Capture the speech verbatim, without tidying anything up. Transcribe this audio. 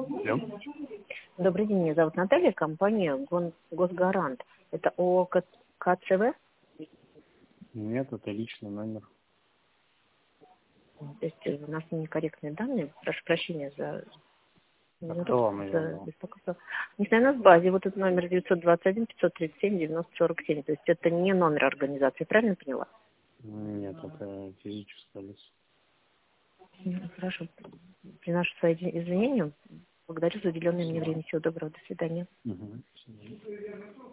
Алло. Добрый день, меня зовут Наталья, компания Гон- Госгарант. Это ООО К- КЦВ? Нет, это личный номер. То есть э, у нас некорректные данные. Прошу прощения за, А за кто вам ее за дал? беспокойство. Не знаю, у нас в базе вот этот номер девятьсот двадцать один пятьсот тридцать семь девяносто сорок семь. То есть это не номер организации, правильно поняла? Нет, это физическое лицо. Ну, хорошо. Приношу свои извинения. Благодарю за уделенное мне время. Всего доброго. До свидания. Угу.